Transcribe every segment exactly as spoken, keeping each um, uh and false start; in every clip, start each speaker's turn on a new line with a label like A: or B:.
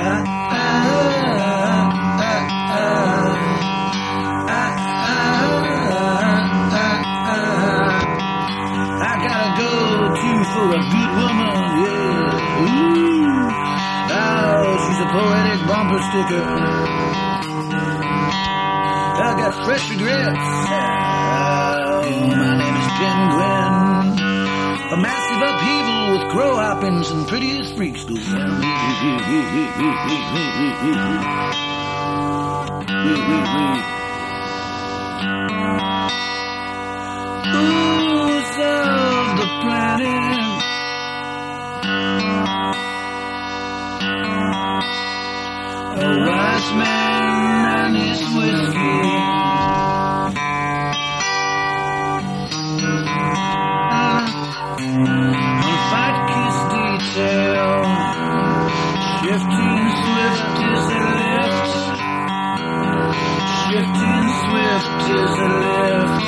A: For a good woman, yeah. Ooh. Oh, she's a poetic bumper sticker. I got fresh regrets. Oh, my name is Penguin. A massive upheaval with crow hoppings and prettiest freaks go down. Who's of the planet? A wise man and his whiskey. A fight kiss detail. Shifting swift is a lift. Shifting swift is a lift.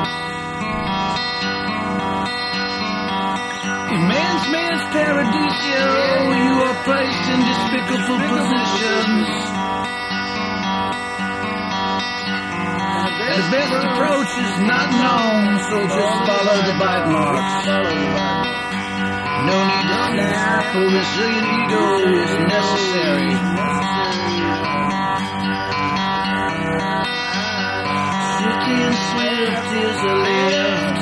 A: In man's man's paradisio, you are placed in despicable positions. The best approach is not known, so just follow the bite marks. No need to snap, a resilient ego is necessary. Shifting swift is a lift.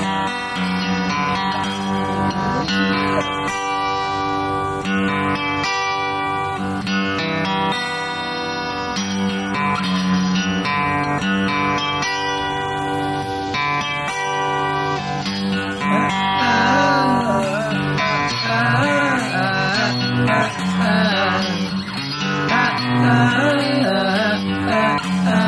A: Ah, ah, ah, ah, ah, ah.